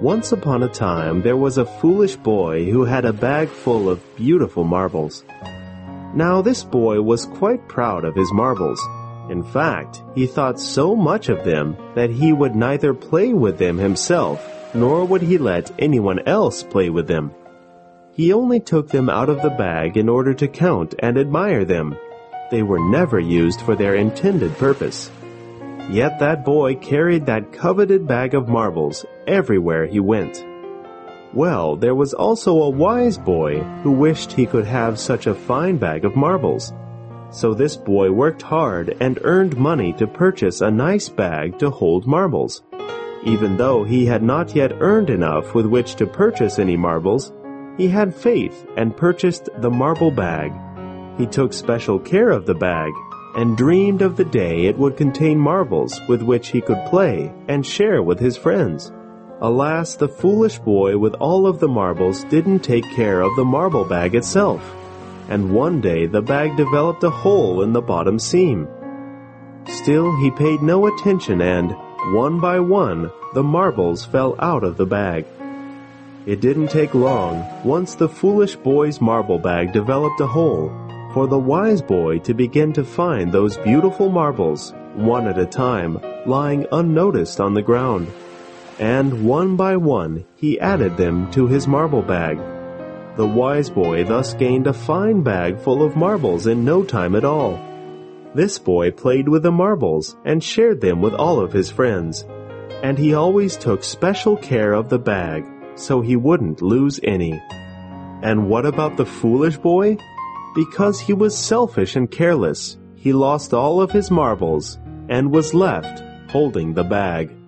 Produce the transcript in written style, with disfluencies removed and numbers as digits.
Once upon a time, there was a foolish boy who had a bag full of beautiful marbles. Now this boy was quite proud of his marbles. In fact, he thought so much of them that he would neither play with them himself, nor would he let anyone else play with them. He only took them out of the bag in order to count and admire them. They were never used for their intended purpose. Yet that boy carried that coveted bag of marbles everywhere he went. Well, there was also a wise boy who wished he could have such a fine bag of marbles. So this boy worked hard and earned money to purchase a nice bag to hold marbles. Even though he had not yet earned enough with which to purchase any marbles, he had faith and purchased the marble bag. He took special care of the bag and dreamed of the day it would contain marbles with which he could play and share with his friends. Alas, the foolish boy with all of the marbles didn't take care of the marble bag itself, and one day the bag developed a hole in the bottom seam. Still, he paid no attention and, one by one, the marbles fell out of the bag. It didn't take long, once the foolish boy's marble bag developed a hole, for the wise boy to begin to find those beautiful marbles, one at a time, lying unnoticed on the ground. And one by one he added them to his marble bag. The wise boy thus gained a fine bag full of marbles in no time at all. This boy played with the marbles and shared them with all of his friends, and he always took special care of the bag so he wouldn't lose any. And what about the foolish boy? Because he was selfish and careless, he lost all of his marbles and was left holding the bag.